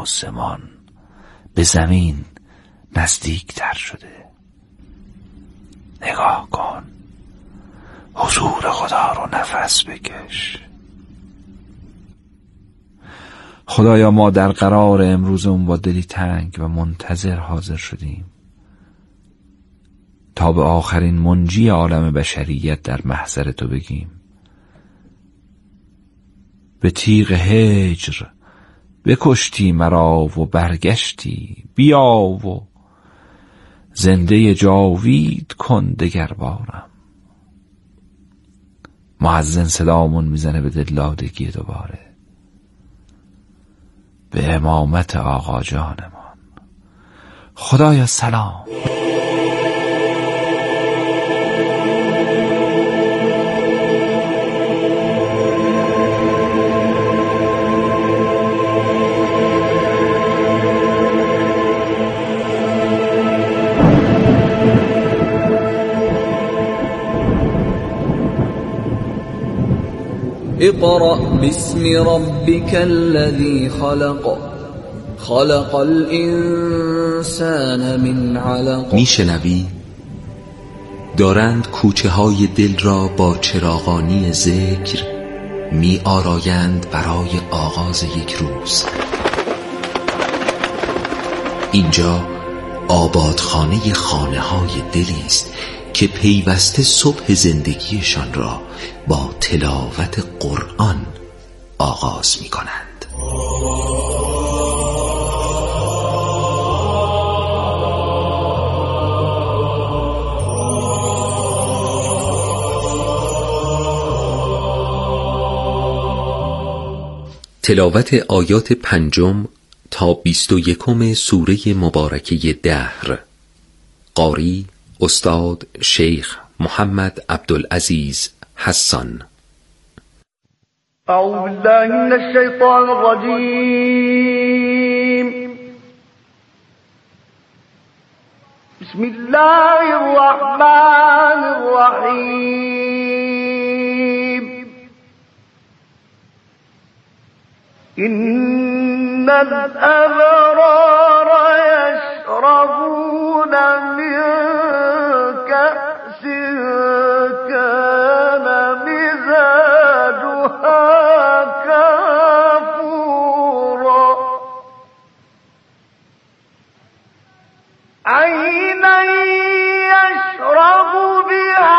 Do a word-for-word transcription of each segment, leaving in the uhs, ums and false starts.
آسمان به زمین نزدیک تر شده. نگاه کن، حضور خدا رو نفس بکش. خدایا ما در قرار امروزمون با دلی تنگ و منتظر حاضر شدیم تا به آخرین منجی عالم بشریت در محضر تو بگیم به تیغ هجر بکشتی مرا و برگشتی، بیا و زنده جاوید کن دگربارم. مؤذن صدامون میزنه به دلدادگی دوباره، به امامت آقا جانمان. خدایا سلام. اقرأ باسم ربك الذي خلق خلق الانسان من علق. میشنوی؟ دارند کوچه های دل را با چراغانی ذکر می آرایند برای آغاز یک روز. اینجا آبادخانه خانه های دلی است که پیوسته صبح زندگیشان را با تلاوت قرآن آغاز می کنند. تلاوت آیات پنجم تا بیست و یکم سوره مبارکه دهر. قاری استاد شیخ محمد عبدالعزیز حسان. اعوذ بالله من الشیطان الرجیم. بسم الله الرحمن الرحیم. ان الابرار یشربون من كأس كان مزاجها كافورا عينا يشرب بها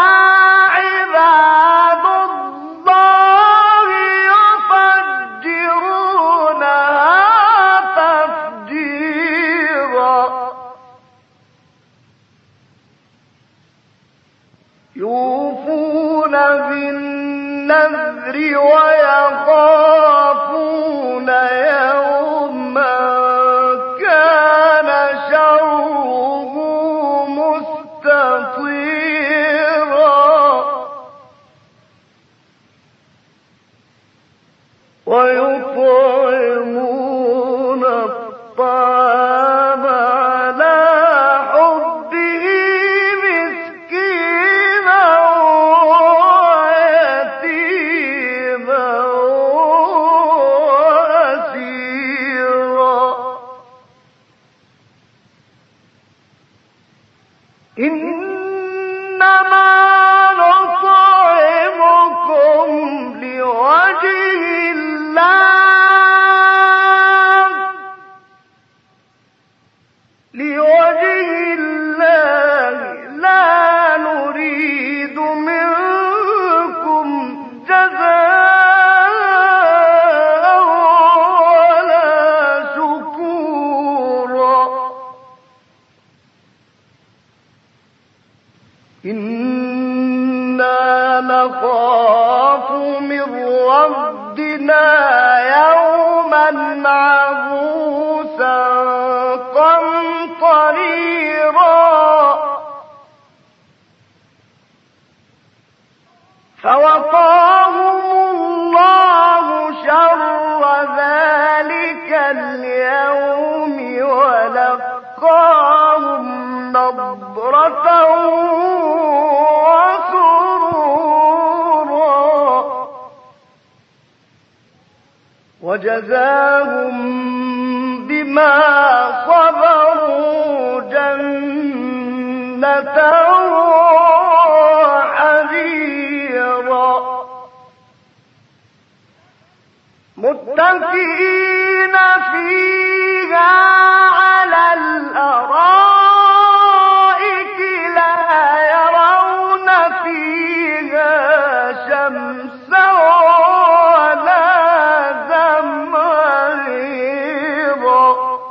عباد الله يفجرونها تفجيرا يوفون بالنذر ويخافون يوما كان شره مستطيرا ويطعمون الطعام على حبه مسكينا ويتيما وأسيرا إنما نطعمكم لوجه الله لوجه الله لا نريد منكم جزاء ولا شكورا إنا نخاف من ربنا يوما عبوسا قمطريرا فوقاهم الله شر ذلك اليوم ولقاهم نضرة وسرورا وجزاهم ما صبروا جنة وحريرا متكئين فيها على الأرائك لا يرون فيها شمسا ولا زمهريرا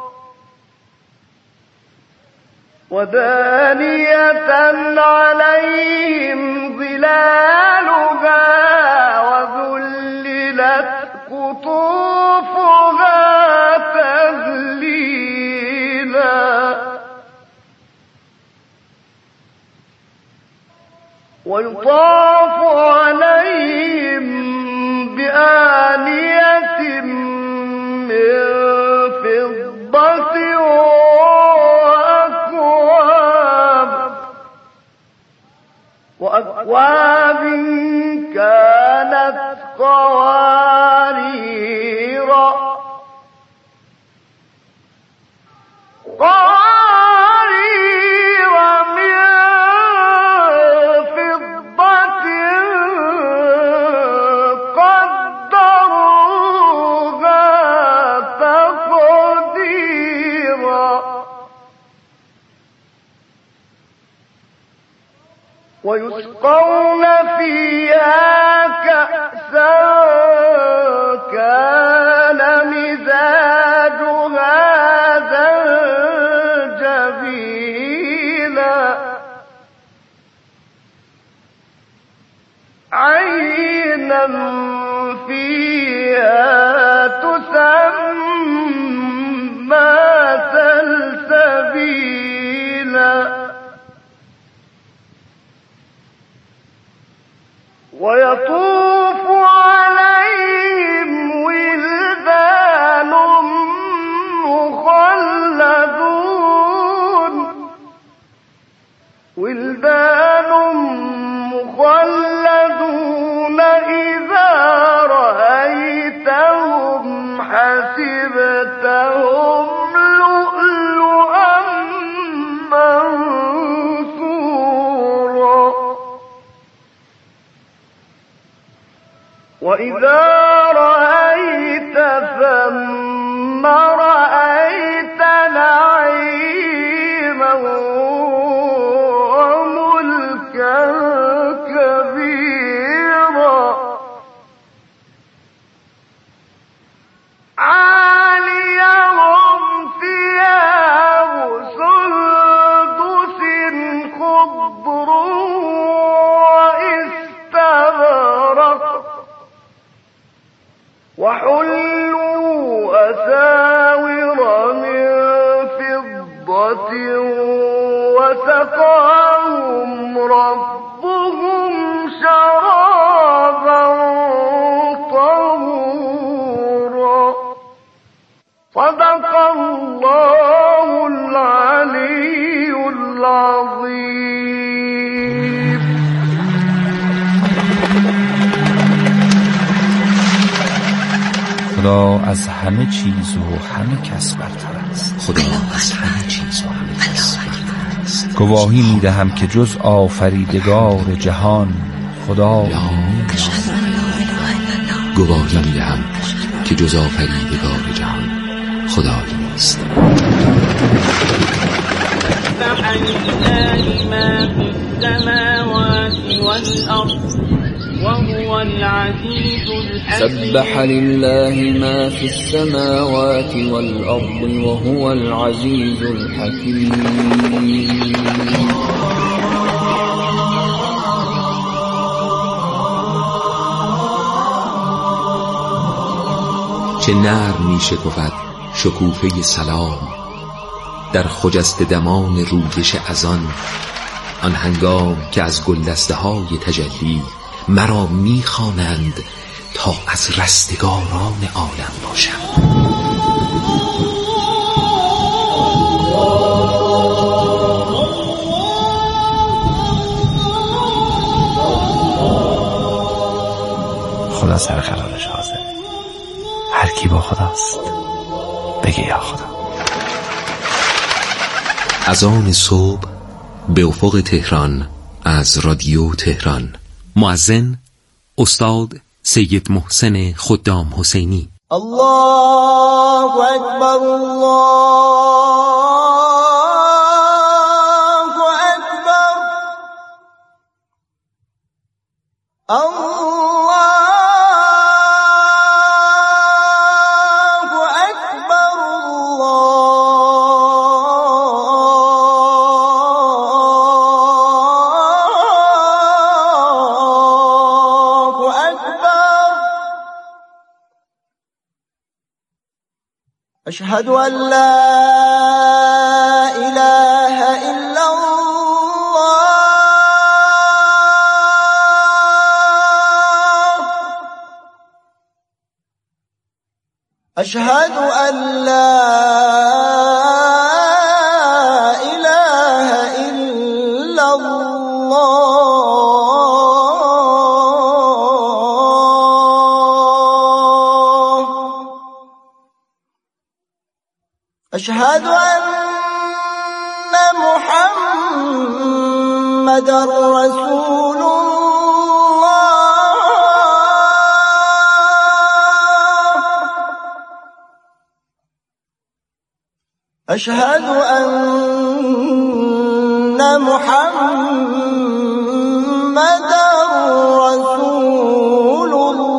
ودانية عليهم ظلالها وذللت قطوفها تذليلا ويطاف عليهم بآنية من فضة وأكواب وأكواب كانت قواريرا قوارير من فضة قدروها تقديرا ويسقون فيها كأسا كان مزاجها زنجبيلا عينا فيها تسمى سلسبيلا ويطوف عليهم ولدان مخلدون ولدان مخلدون إذا رأيتهم حسبتهم لؤلؤا منثورا وإذا رأيت ثم رأيت نعيما وملكا كبيرا عاليهم ثياب سندس خضر واستبرق وحلوا أساور من فضة وسقاهم ربهم شرابا طهورا صدق الله العلي العظيم. خدا از همه چیز و همه کس برتر است. خدا از همه چیز و همه کس برتر است. گواهی میدهم که جز آفریدگار جهان خدا نیست. گواهی میدهم که جز آفریدگار جهان خدا نیست. سبح لله ما في السماوات والأرض وهو العزيز الحكيم. سبح لله ما في السماوات والأرض وهو العزيز الحكيم. چه نرم می شکفد شکوفه سلام در خجست دمان رویش ازان، آن هنگام که از گلدسته های تجلی مرا می خوانند تا از رستگاران عالم باشم. خدا سر قرارش حاضر. هر کی با خداست بگه یا خدا. از آن صبح به افق تهران از رادیو تهران. مؤذن استاد سید محسن خدام حسینی. الله اکبر الله اکبر الله اکبر الله اکبر. أشهد أن لا إله إلا الله. أشهد أن لا إله إلا الله. أشهد أن محمدًا رسول الله. أشهد أن محمدًا رسول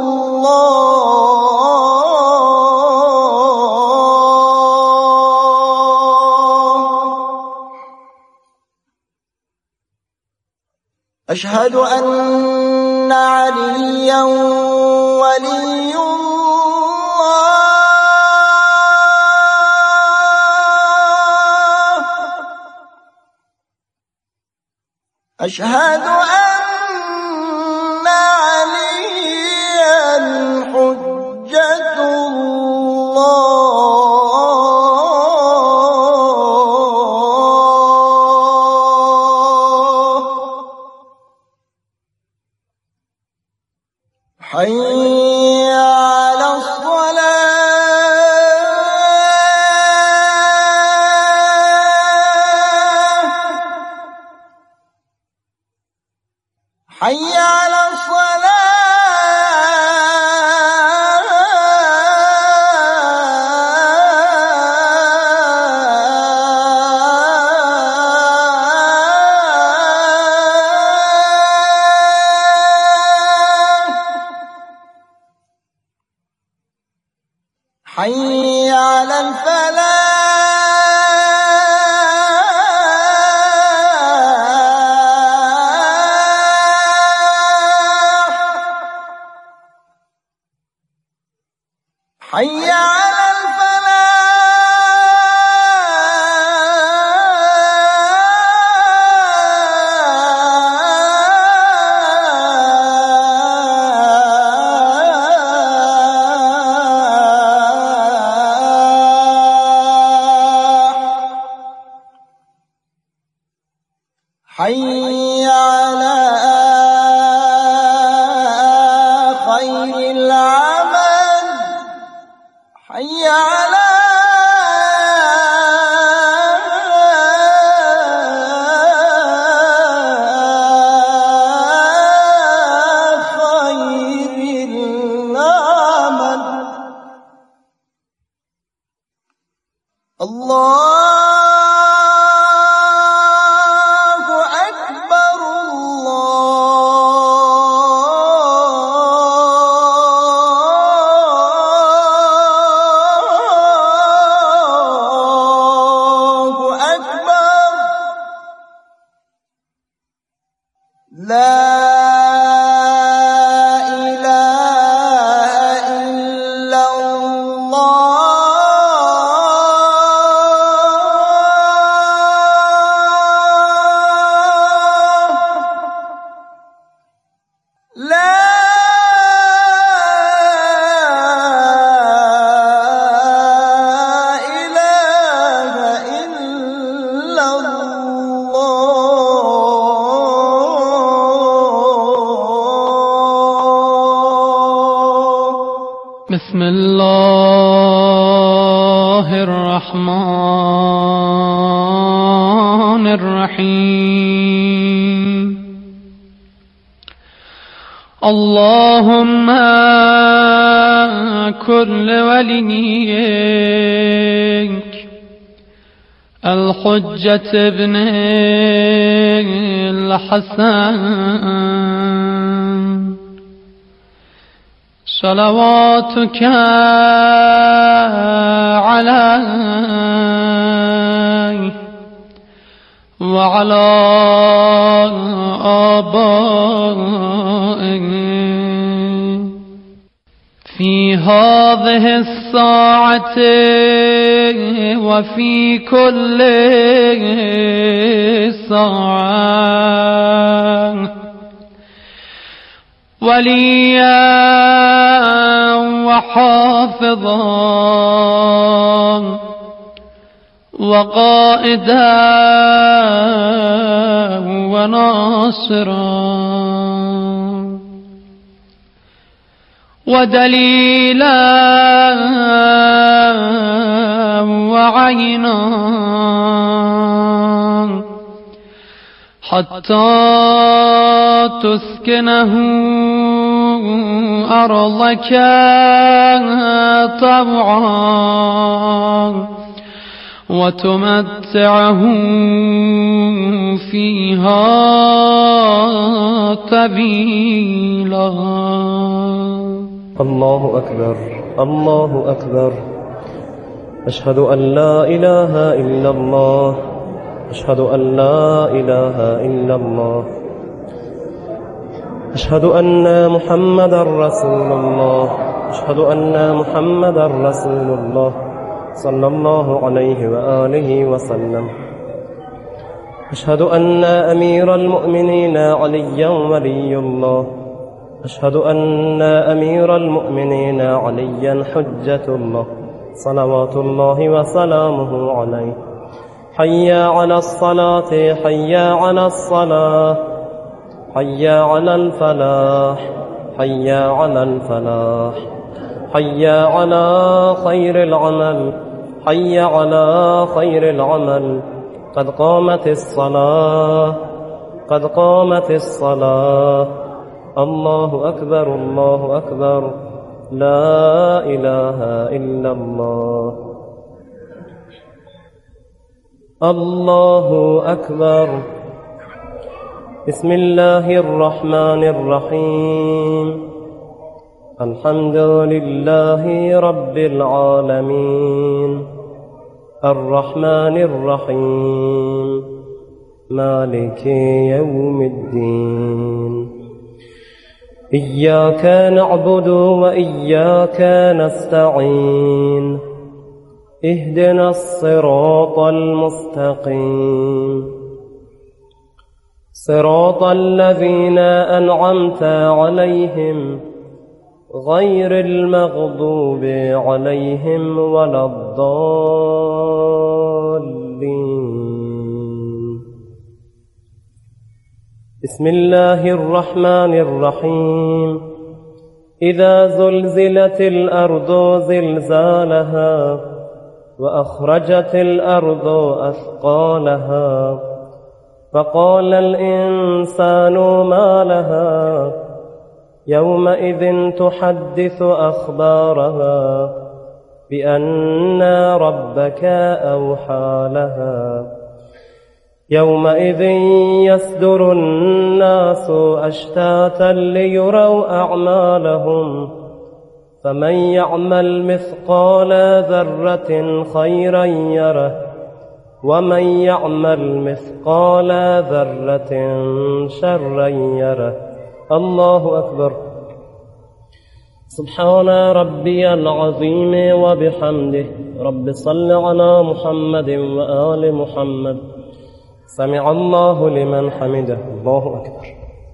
أشهد أن عليا ولي الله. أشهد أن عليا حجة الله. حي على الصلاة. حي على حي على الفلاح. حي على حي على خير العمل. حي على خير العمل. الله لا إله إلا الله. لا إله إلا الله. بسم الله الرحمن الرحيم اللهم كن لوليك الحجة ابن الحسن صلواتك عليه وعلى آبائه في هذه الساعة وفي كل ساعة وليا وحافظا وقائدا وناصرا ودليلا وعينا حتى تسكنه أرضك طوعا وتمتعه فيها طويلا. الله أكبر الله أكبر أشهد أن لا إله إلا الله أشهد أن لا إله إلا الله أشهد أن محمد رسول الله أشهد أن محمد رسول الله صلى الله عليه وآله وسلم أشهد أن أمير المؤمنين عليا ولي الله أشهد أن أمير المؤمنين عليا حجة الله صلوات الله وسلامه عليه. حي على الصلاة حي على الصلاة حي على الفلاح حي على الفلاح حي على خير العمل حي على خير العمل قد قامت الصلاة قد قامت الصلاة. الله أكبر الله أكبر لا إله إلا الله. الله أكبر. بسم الله الرحمن الرحيم الحمد لله رب العالمين الرحمن الرحيم مالك يوم الدين إياك نعبد وإياك نستعين اهدنا الصراط المستقيم صراط الذين أنعمت عليهم غير المغضوب عليهم ولا الضالين. بسم الله الرحمن الرحيم إذا زلزلت الأرض زلزالها وأخرجت الأرض أثقالها فقال الإنسان ما لها يومئذ تحدث أخبارها بأن ربك أوحى لها يومئذ يصدر الناس أشتاتا ليروا أعمالهم فمن يعمل مثقال ذرة خيرا يره ومن يعمل مثقال ذرة شرا يره. الله أكبر. سبحان ربي العظيم وبحمده رب صل على محمد وآل محمد. سمع الله لمن حمده. الله أكبر.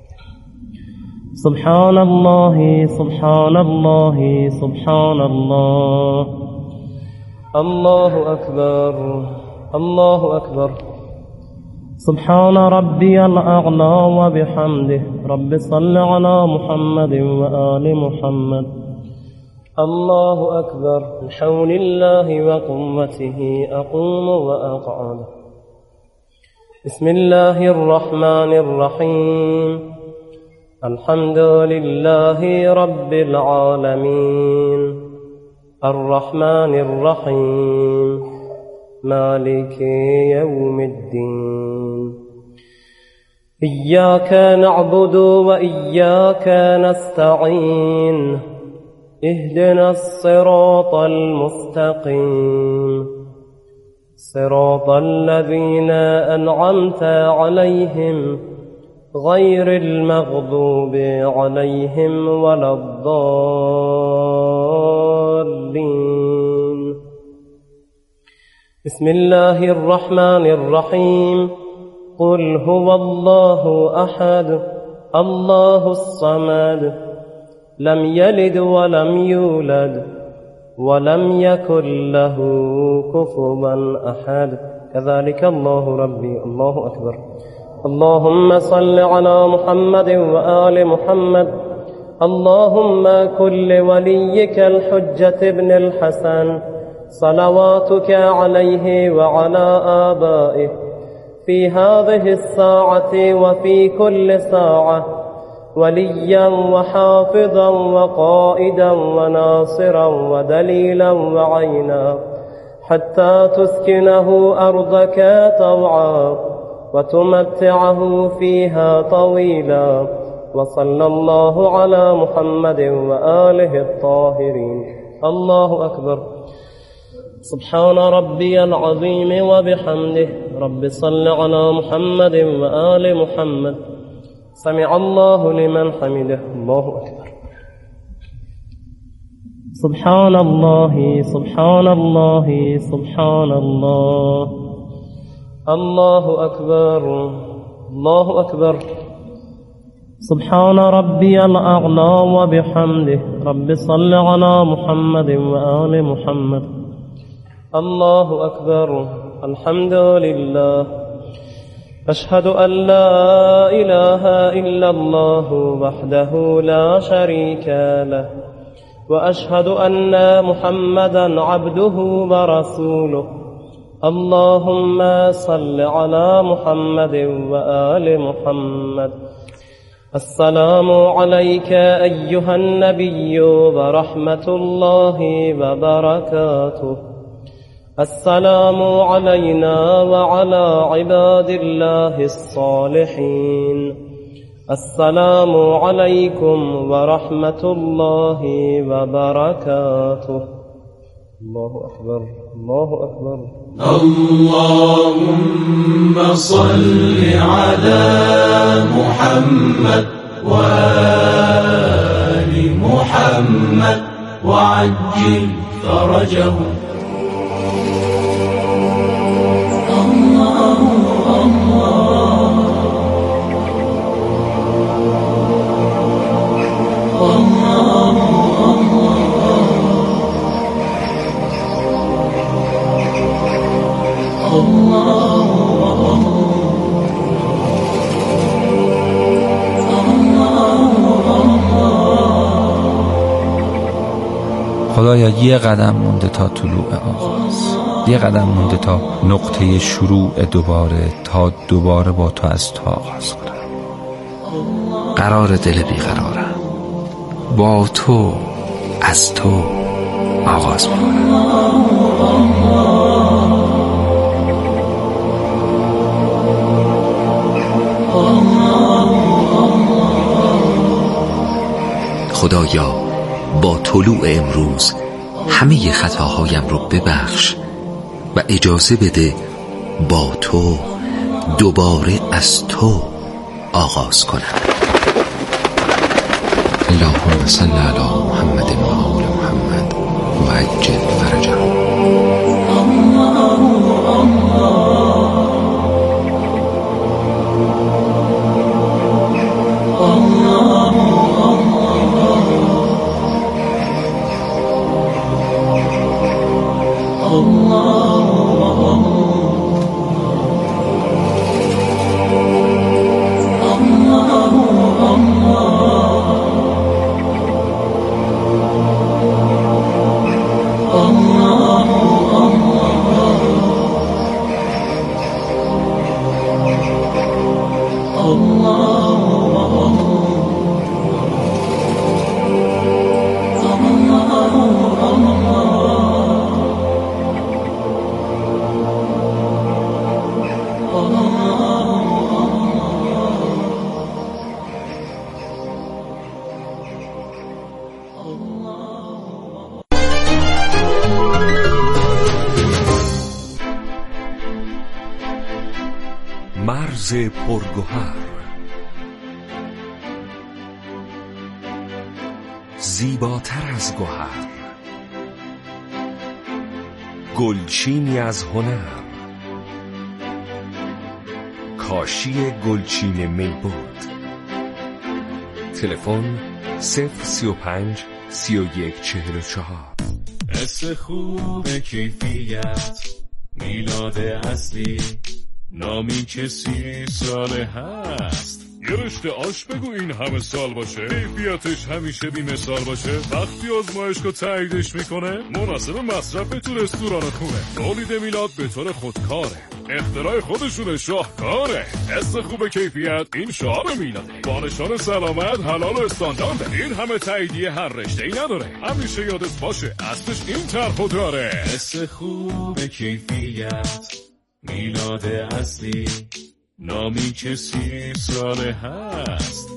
سبحان الله سبحان الله سبحان الله. الله أكبر الله أكبر. سبحان ربي الأعلى وبحمده رب صل على محمد وآل محمد. الله أكبر. بحول الله وقوته أقوم وأقعد. بسم الله الرحمن الرحيم الحمد لله رب العالمين الرحمن الرحيم مالك يوم الدين إياك نعبد وإياك نستعين اهدنا الصراط المستقيم صراط الذين أنعمت عليهم غير المغضوب عليهم ولا الضالين بسم الله الرحمن الرحيم قل هو الله أحد الله الصمد لم يلد ولم يولد ولم يكن له كفوا أحد كذلك الله ربي الله أكبر اللهم صل على محمد وآل محمد اللهم كن لوليك الحجة ابن الحسن صلواتك عليه وعلى آبائه في هذه الساعة وفي كل ساعة وليا وحافظا وقائدا وناصرا ودليلا وعينا حتى تسكنه أرضك طوعا وتمتعه فيها طويلا وصلى الله على محمد وآله الطاهرين الله أكبر سبحان ربي العظيم وبحمده رب صل على محمد وآل محمد سمع الله لمن حمده الله أكبر سبحان الله سبحان الله سبحان الله الله أكبر الله أكبر سبحان ربي الأعلى وبحمده رب صل على محمد وآل محمد الله أكبر الحمد لله أشهد أن لا إله إلا الله وحده لا شريك له وأشهد أن محمدا عبده ورسوله اللهم صل على محمد وآل محمد السلام عليك أيها النبي ورحمة الله وبركاته السلام علينا وعلى عباد الله الصالحين السلام عليكم ورحمة الله وبركاته الله أكبر الله أكبر اللهم صل على محمد وآل محمد وعجل فرجهم خدایا یه قدم مونده تا طلوع آغاز، یه قدم مونده تا نقطه شروع دوباره، تا دوباره با تو از تو آغاز کنم. قرار دل بیقرارم با تو از تو آغاز میکنم. خدایا با طلوع امروز همه خطاهایم رو ببخش و اجازه بده با تو دوباره از تو آغاز کنم. اللهم صل علی محمد و آل محمد و عجل فرجهم. الله مرز پرگوهر، زیباتر از گوهر، گلچینی از هنر، کاشی گلچین میبود. تلفن صفر سی و پنج سی و یک چهل و چهار. حس خوب کیفیت، میلاد اصلی، نامی که سی ساله هست. یه رشته آش بگو این همه سال باشه، کیفیتش همیشه بی مثال باشه. وقتی آزمایشگاه تاییدش میکنه، مناسب مصرف تو رستوران خونه. تولید میلاد به طور خودکاره، اختراع خودشونه، شاهکاره. حس خوب کیفیت این شعار میلاده، با نشان سلامت، حلال و استاندارده. این همه تاییدیه هر رشته ای نداره، همیشه یادت باشه اصلش این طرحو داره. حس خوب کیفیت، میلاد اصلی، نامی که سی ساله هست.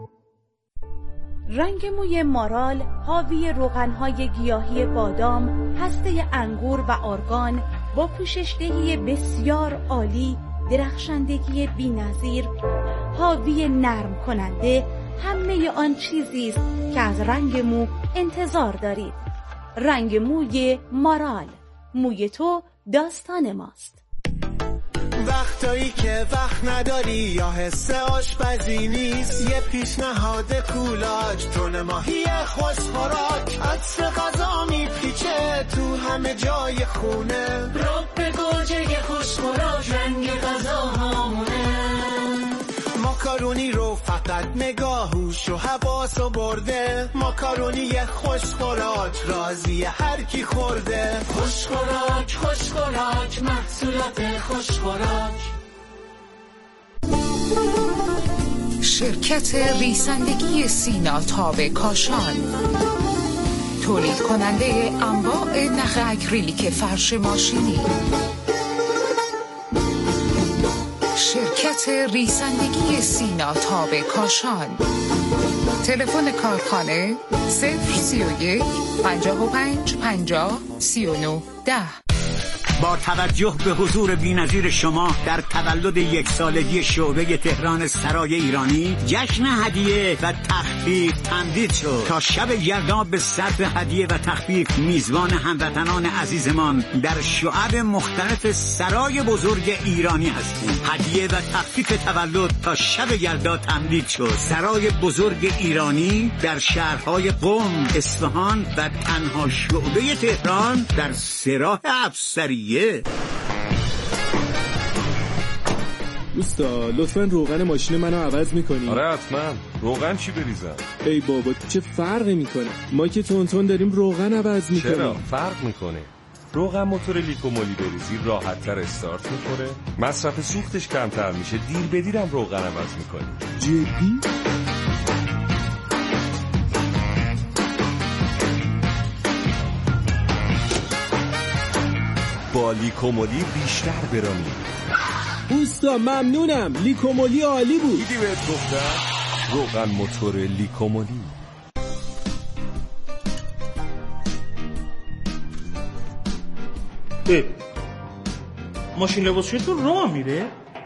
رنگ موی مارال حاوی روغن‌های گیاهی بادام، هسته انگور و آرگان با پوششدهی بسیار عالی، درخشندگی بی‌نظیر، حاوی نرم کننده همه آن چیزی است که از رنگ مو انتظار دارید. رنگ موی مارال، موی تو داستان ماست. وقتایی که وقت نداری یا حس آشپزی نیست، یه پیشنهاد کولاج، تون ماهی خوشخوراک، عطر غذا میپیچه تو همه جای خونه. رب گوجه خوشخوراک، رنگ غذا همونه. ماکارونی رو فقط نگاهوش و حواسو برده، ماکارونی خوشخوراک، راضی هر کی خورده. خوشخوراک خوشخوراک، محصولات خوشخوراک. شرکت ریسندگی سینا تاب کاشان، تولید کننده انواع نخ اکریلیک فرش ماشینی. شرکت ریسندگی سینا تاب کاشان. تلفن کارخانه صفر سی و یک پنجاه و پنج پنجاه سی و نه ده. با توجه به حضور بی‌نظیر شما در تولد یک سالگی شعبه تهران سرای ایرانی، جشن هدیه و تخفیف تمدید شد. تا شب یلدا به صرف هدیه و تخفیف میزبان هموطنان عزیزمان در شعب مختلف سرای بزرگ ایرانی هستیم. هدیه و تخفیف تولد تا شب یلدا تمدید شد. سرای بزرگ ایرانی در شهرهای قم، اصفهان و تنها شعبه تهران در سراح افسریه. دوستا لطفاً روغن ماشین منو عوض میکنی؟ آره حتما. روغن چی بریزم؟ ای بابا چه فرقی میکنه؟ ما که تون تون داریم روغن عوض میکنیم. چرا؟ فرق میکنه. روغن موتور لیکومولی بریزی راحت تر استارت میکنه، مصرف سوختش کمتر میشه، دیر به دیرم روغن عوض میکنی. جدی؟ با لیکومولی بیشتر برانی. دوستا ممنونم، لیکومولی عالی بود. دیدی بهت گفتم؟ روغن موتور لیکومولی. اه ماشین لباسشویتون راه میره؟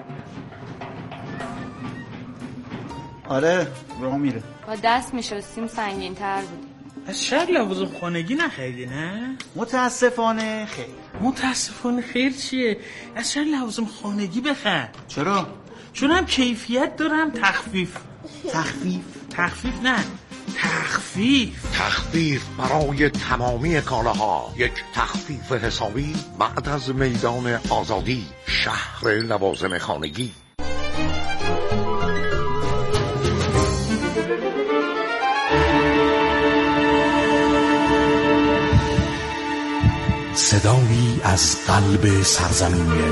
آره راه میره. با دست میشستیم سنگین تر بودیم. از شهر لوازم خانگی نخریدی نه؟ متاسفانه خیر. متاسفانه خیر چیه؟ از شهر لوازم خانگی بخر. چرا؟ چون هم کیفیت دارم تخفیف. تخفیف؟ تخفیف نه تخفیف تخفیف برای تمامی کالاها. یک تخفیف حسابی بعد از میدان آزادی، شهر لوازم خانگی. صدایی از قلب سرزمین